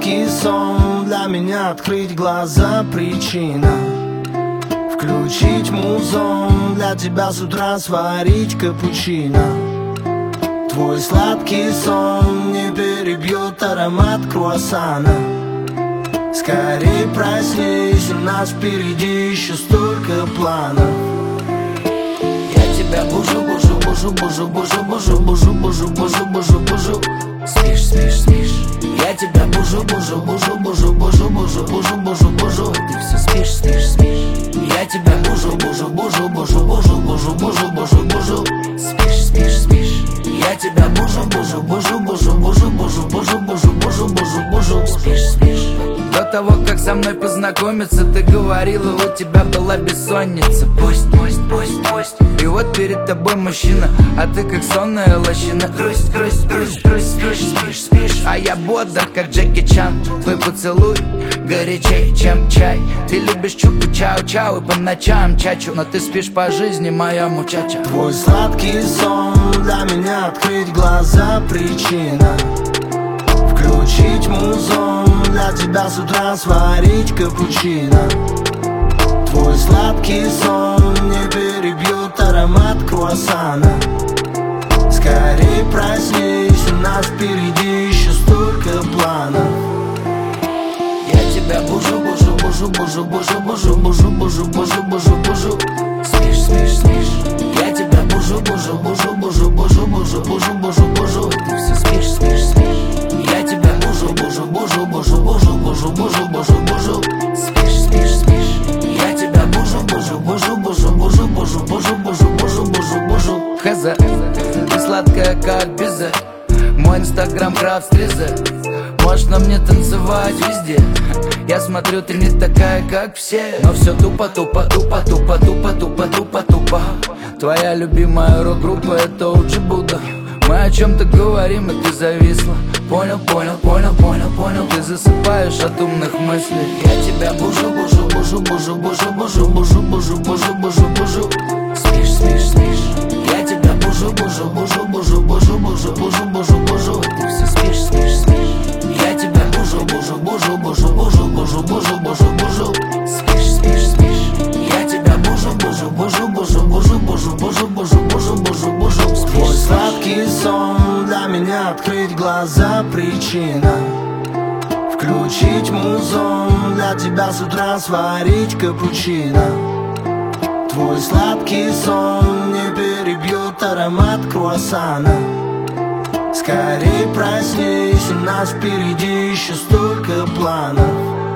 сладкий сон, для меня открыть глаза причина. Включить музон, для тебя с утра сварить капучино. Твой сладкий сон не перебьет аромат круассана. Скорей проснись, у нас впереди еще столько планов. Я тебя бужу, бужу, бужу, бужу, бужу, бужу, бужу, бужу, бужу, бужу, бужу. Спишь, спишь, спишь. Я тебя бужу, бужу, бужу, бужу, бужу, бужу, бужу, бужу, бужу. Ты все спишь, спишь, спишь. Я тебя бужу, бужу, бужу, бужу, бужу, бужу, бужу, бужу, бужу. Спишь, спишь, спишь. Я тебя бужу, бужу, бужу, бужу, бужу, бужу, бужу, бужу, бужу, бужу, бужу. Спишь, спишь. До того, как со мной познакомиться, ты говорила, у тебя была бессонница. Пусть, пусть, пусть, пусть. И вот перед тобой мужчина, а ты как сонная лощина. Грусть, грусть, грусть, грусть, грусть, спишь, спишь. А я бодр, как Джеки Чан. Твой поцелуй горячей, чем чай. Ты любишь чупу-чау-чау и по ночам чачу. Но ты спишь по жизни, моя мучача. Твой сладкий сон, для меня открыть глаза причина. Включить музон, для тебя с утра сварить капучино. Твой сладкий сон не перебьет аромат круассана. Скорей проснись, у нас впереди еще столько планов. Я тебя бужу, бужу, бужу, бужу, бужу, бужу, бужу, бужу, бужу, бужу, бужу. Спишь, спишь, спишь. Я тебя бужу, бужу, бужу, бужу, бужу, бужу, бужу, бужу, бужу. Ты все спишь, спишь, спишь. Я тебя бужу, бужу, бужу, бужу, бужу, бужу, бужу, бужу, бужу. Спишь, спишь, спишь. Я тебя бужу, бужу, бужу, бужу, бужу, бужу, бужу, бужу, бужу, бужу, бужу. Хз, ты сладкая как безе. Мой инстаграм крафт-стризе. Можешь на мне танцевать везде. Я смотрю, ты не такая, как все. Но все тупо, тупо, тупо, тупо, тупо, тупо, тупо, тупо. Твоя любимая рок-группа — это OG Buddha. Мы о чем-то говорим, и ты зависла. Понял, понял, понял, понял, понял. Ты засыпаешь от умных мыслей. Я тебя бужу, бужу, бужу, бужу, бужу, бужу, бужу, бужу, бужу, бужу, бужу. Спишь, спишь, спишь. Я тебя бужу, бужу, бужу, бужу, бужу, бужу, бужу, бужу, бужу. Ты все спишь, спишь, спишь. Я тебя бужу, бужу, бужу, бужу, бужу, бужу, бужу, бужу, бужу. Спишь, спишь, спишь. Я тебя бужу, бужу, бужу, бужу, бужу, бужу, бужу, бужу, бужу, бужу, бужу. Твой сладкий сон, для меня открыть глаза причина. Включить музон, для тебя с утра сварить капучино. Твой сладкий сон не перебьет аромат круассана. Скорей проснись, у нас впереди еще столько планов.